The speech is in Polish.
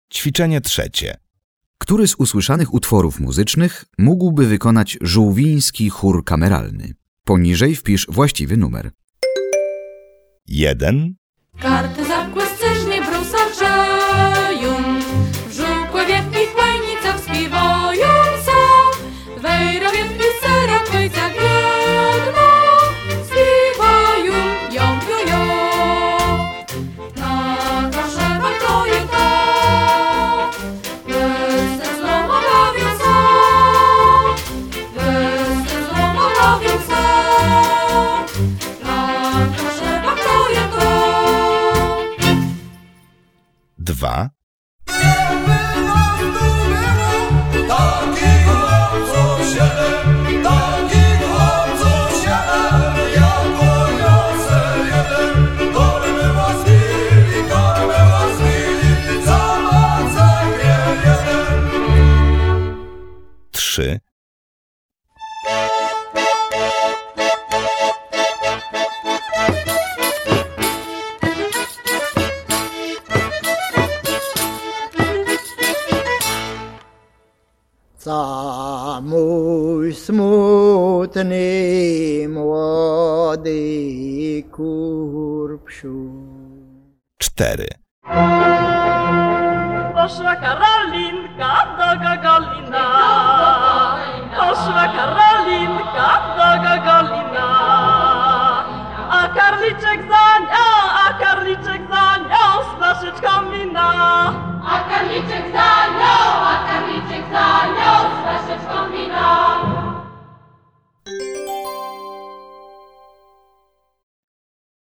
Ćwiczenie trzecie. Który z usłyszanych utworów muzycznych mógłby wykonać żółwiński chór kameralny? Poniżej wpisz właściwy numer. 1, Karty zakłe sceżnie brusa grzeją, w żółkłe wietki w pajnicach śpiewają są. Wejra wietki sera kojcach jedno, śpiewają ją, jo, jo. Na kaszebach to je to, wesel znowu bawią są, wesel znowu bawią są. Na kaszebach to je to. 2, trzy, za mój smutny młody kurpsiu. 4, Poszła Karolinka do Gogolina. Poszła Karolinka